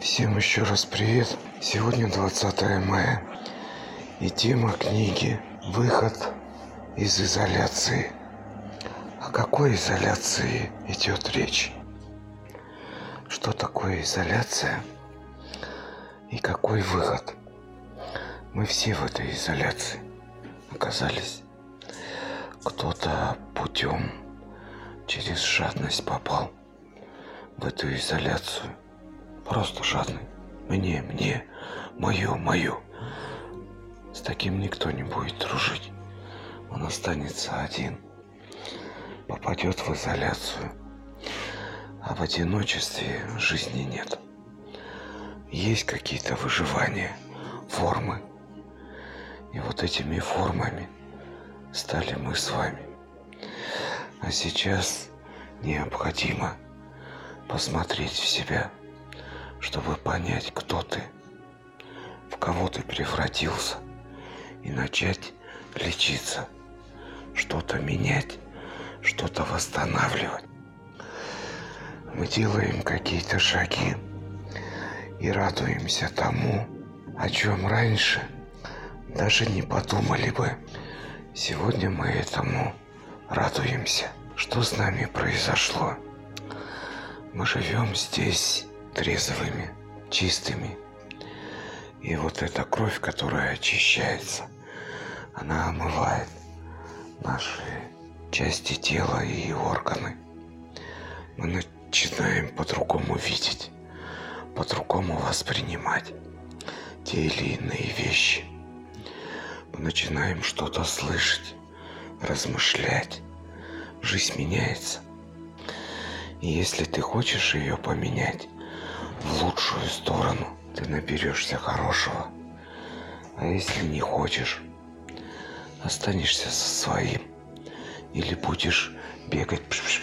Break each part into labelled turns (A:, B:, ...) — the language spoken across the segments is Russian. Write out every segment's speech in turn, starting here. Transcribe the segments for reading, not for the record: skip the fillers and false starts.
A: Всем еще раз привет. Сегодня 20 мая. И тема книги «Выход из изоляции». О какой изоляции идет речь? Что такое изоляция и какой выход? Мы все в этой изоляции оказались. Кто-то путем через жадность попал в эту изоляцию. Просто жадный. Мне, мое. С таким никто не будет дружить. Он останется один. Попадет в изоляцию. А в одиночестве жизни нет. Есть какие-то выживания, формы. И вот этими формами стали мы с вами. А сейчас необходимо посмотреть в себя, чтобы понять, кто ты, в кого ты превратился, и начать лечиться, что-то менять, что-то восстанавливать. Мы делаем какие-то шаги и радуемся тому, о чем раньше даже не подумали бы. Сегодня мы этому радуемся. Что с нами произошло? Мы живем здесь трезвыми, чистыми. И вот эта кровь, которая очищается, она омывает наши части тела и органы. Мы начинаем по-другому видеть, по-другому воспринимать те или иные вещи. Мы начинаем что-то слышать, размышлять. Жизнь меняется. И если ты хочешь ее поменять в лучшую сторону, ты наберешься хорошего. А если не хочешь, останешься со своим. Или будешь бегать,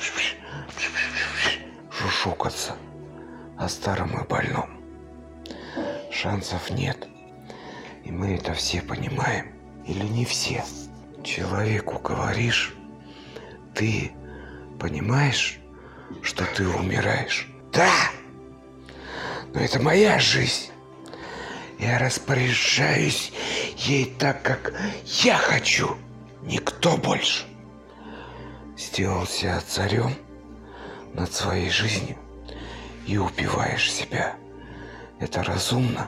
A: шушукаться о старом и больном. Шансов нет. И мы это все понимаем. Или не все. Человеку говоришь: ты понимаешь, что ты умираешь? Да! Но это моя жизнь. Я распоряжаюсь ей так, как я хочу. Никто больше. Сделался царем над своей жизнью и убиваешь себя. Это разумно?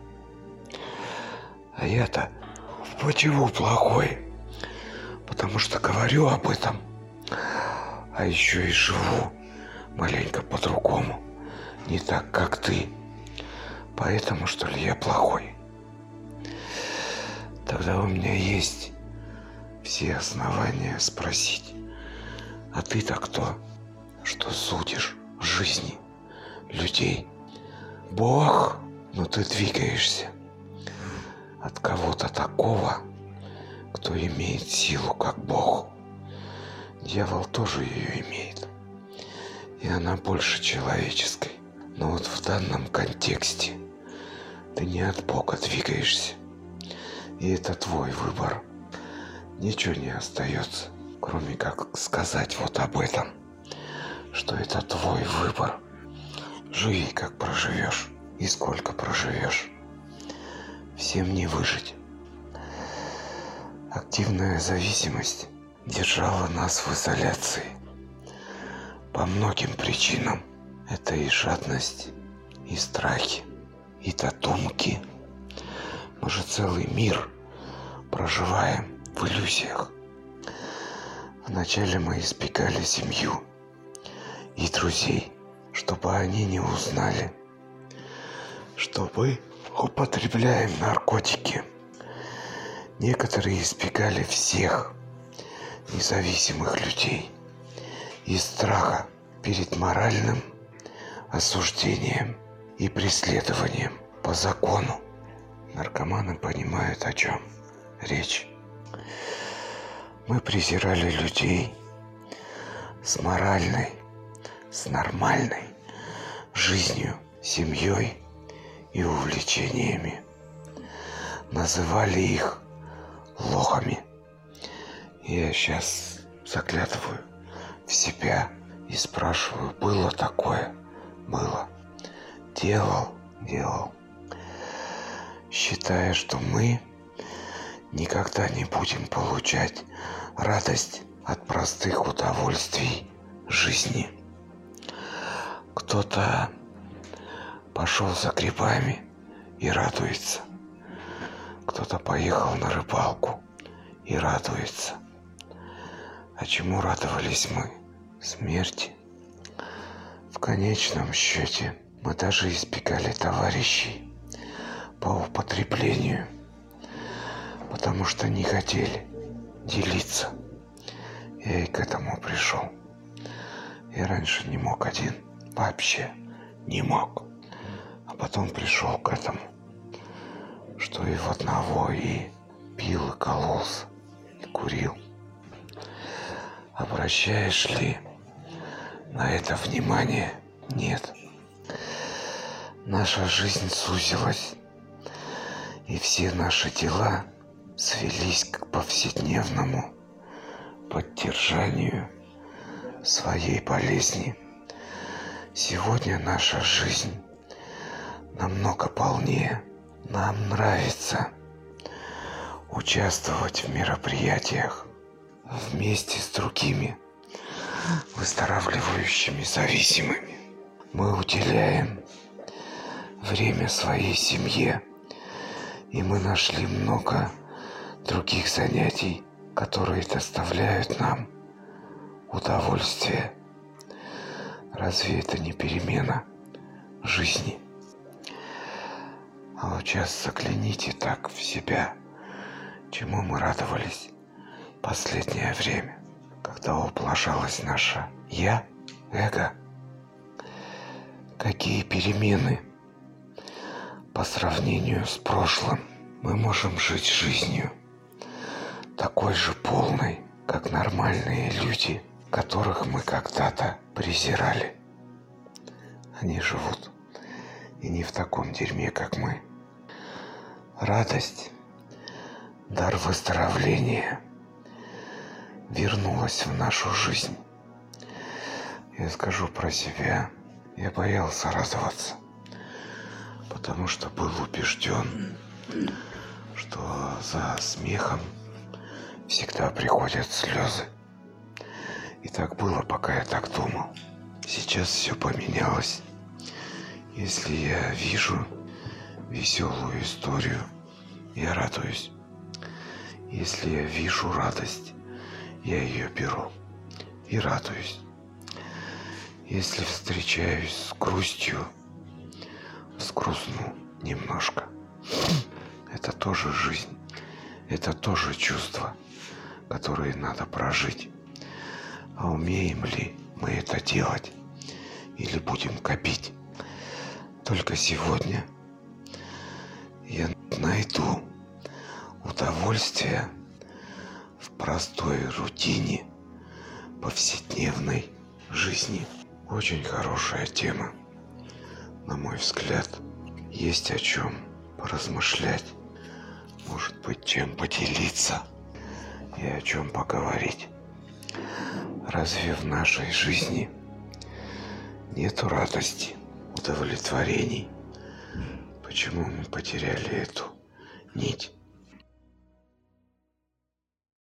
A: А я-то почему плохой? Потому что говорю об этом, а еще и живу маленько по-другому. Не так, как ты. Поэтому, что ли, я плохой? Тогда у меня есть все основания спросить: а ты-то кто? Что судишь в жизни людей? Бог? Но ты двигаешься от кого-то такого, кто имеет силу, как Бог. Дьявол тоже ее имеет. И она больше человеческой. Но вот в данном контексте ты не от Бога двигаешься. И это твой выбор. Ничего не остается, кроме как сказать вот об этом, что это твой выбор. Живи, как проживешь, и сколько проживешь. Всем не выжить. Активная зависимость держала нас в изоляции по многим причинам. Это и жадность, и страхи, и додумки. Мы же целый мир проживаем в иллюзиях. Вначале мы избегали семью и друзей, чтобы они не узнали, что мы употребляем наркотики. Некоторые избегали всех независимых людей из страха перед моральным осуждением и преследованием по закону. Наркоманы понимают, о чем речь. Мы презирали людей с моральной, с нормальной жизнью, семьей и увлечениями. Называли их лохами. Я сейчас заглядываю в себя и спрашиваю: было такое? Было. Делал? делал, считая, что мы никогда не будем получать радость от простых удовольствий жизни. Кто-то пошел за грибами и радуется. Кто-то поехал на рыбалку и радуется. А чему радовались мы? Смерти. В конечном счете мы даже избегали товарищей по употреблению, потому что не хотели делиться. Я и к этому пришел. Я раньше не мог один, вообще не мог. А потом пришел к этому, что и в одного и пил, и кололся, и курил. Обращаешь ли на это внимание? Нет. Наша жизнь сузилась, и все наши дела свелись к повседневному поддержанию своей болезни. Сегодня наша жизнь намного полнее. Нам нравится участвовать в мероприятиях вместе с другими выздоравливающими зависимыми. Мы уделяем время своей семье, и мы нашли много других занятий, которые доставляют нам удовольствие. Разве это не перемена жизни? А вот сейчас загляните так в себя, чему мы радовались последнее время, когда ублажалось наше «я», эго. Какие перемены по сравнению с прошлым. Мы можем жить жизнью такой же полной, как нормальные люди, которых мы когда-то презирали. Они живут и не в таком дерьме, как мы. Радость, дар выздоровления вернулась в нашу жизнь. Я скажу про себя, я боялся радоваться, потому что был убежден, что за смехом всегда приходят слезы. И так было, пока я так думал. Сейчас все поменялось. Если я вижу веселую историю, я радуюсь. Если я вижу радость, я ее беру и радуюсь. Если встречаюсь с грустью, сгрустну немножко. Это тоже жизнь, это тоже чувства, которые надо прожить. А умеем ли мы это делать или будем копить? Только сегодня я найду удовольствие в простой рутине повседневной жизни. Очень хорошая тема, на мой взгляд. Есть о чем поразмышлять, может быть, чем поделиться и о чем поговорить. Разве в нашей жизни нету радости, удовлетворений? Почему мы потеряли эту нить?